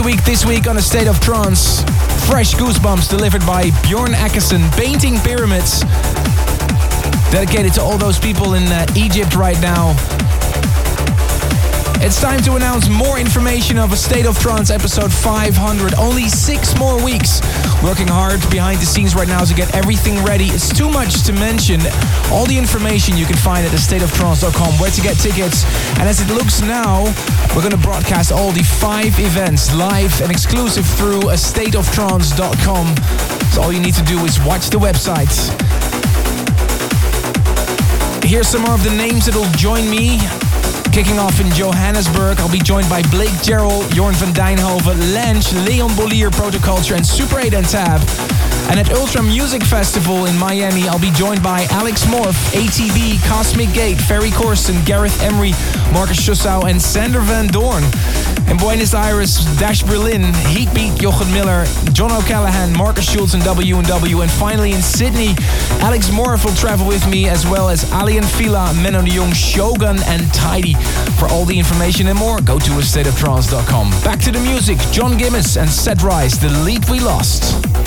the week this week on A State of Trance. Fresh Goosebumps delivered by Bjorn Akkerson, Painting Pyramids. Dedicated to all those people in Egypt right now. It's time to announce more information of A State of Trance episode 500. Only 6 more weeks. Working hard behind the scenes right now to get everything ready. It's too much to mention. All the information you can find at astateoftrance.com, where to get tickets. And as it looks now, we're going to broadcast all the 5 events live and exclusive through astateoftrance.com. So all you need to do is watch the website. Here's some more of the names that'll join me. Kicking off in Johannesburg, I'll be joined by Blake Jarrell, Jorn van Dijnhoven, Lange, Leon Bollier, Protoculture and Super 8 and Tab. And at Ultra Music Festival in Miami, I'll be joined by Alex Morph, ATB, Cosmic Gate, Ferry Corsten, Gareth Emery, Marcus Schussau and Sander Van Doorn. In Buenos Aires, Dash Berlin, Heatbeat, Jochen Miller, John O'Callaghan, Marcus Schultz and W&W. And finally in Sydney, Alex Morph will travel with me, as well as Alien Fila, Menno de Jong, Shogun and Tidy. For all the information and more, go to astateoftrance.com. Back to the music, John Gimmis and Seth Rice, The Lead We Lost.